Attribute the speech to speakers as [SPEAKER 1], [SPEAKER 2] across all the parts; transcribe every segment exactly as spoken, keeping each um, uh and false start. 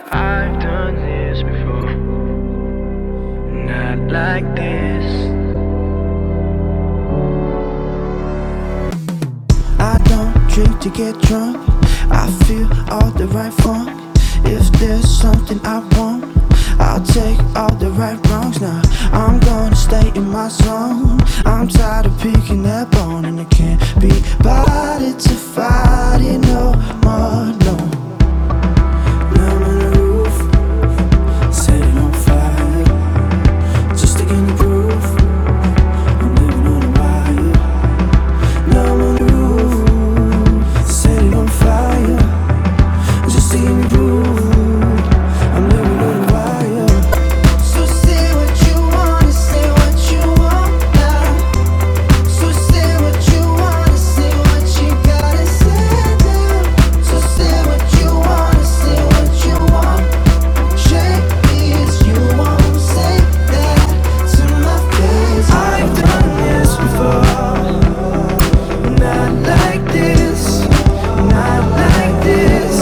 [SPEAKER 1] I've done this before, not like this.
[SPEAKER 2] I don't drink to get drunk, I feel all the right funk. If there's something I want, I'll take all the right wrongs. Now I'm gonna stay in my zone. I'm tired of picking that bone, and I can't be bothered to fight it no more, no. Now I'm on the roof, set it on fire, just to get in the groove. I'm living on a wire. Now I'm on the roof, set it on fire, just to get in the groove. I'm living on a wire. So say what you wanna, say what you want now. So say what you wanna, say what you gotta say now. So say what you wanna, say what you want. Shake is you won't say that to my face. I've done this before, not like this, not like this.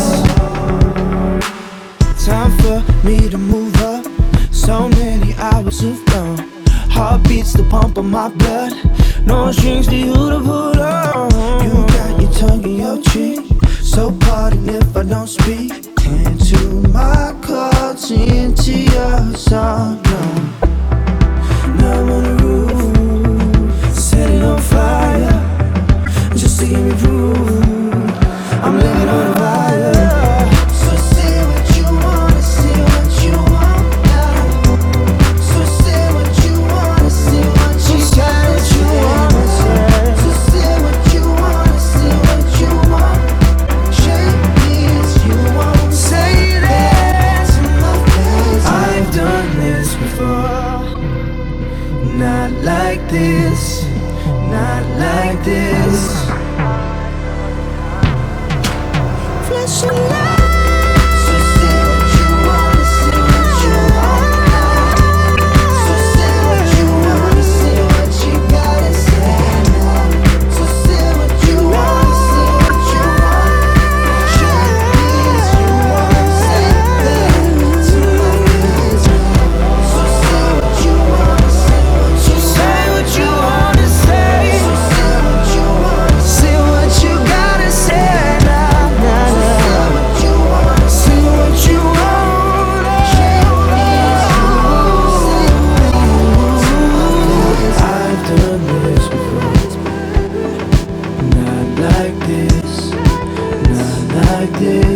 [SPEAKER 2] Time for me to move up. So many hours have gone. Heartbeats to pump on my blood. No strings for you to pull on. You got your tongue in your cheek, so pardon if I don't speak into my chords, into your song. No. Now I'm on the roof, set it on fire, just to give me proof. I'm living on a fire. So say what you wanna, say what you want now. So say what you wanna, say what you gotta say. So say what you wanna, say what you want. Shake is you won't say that to my face. I've done this before, not like this, not like this. Flesh and light. So say what you wanna, say what you want now. So say what you wanna, say what you gotta say now. So say what you wanna, say what you want. Shake is you won't say that to my face. So say what you wanna, say what you say what you wanna say. So say what you wanna, say what you gotta say now, now, now. Say what you want. I've done this before, not like this, not like this.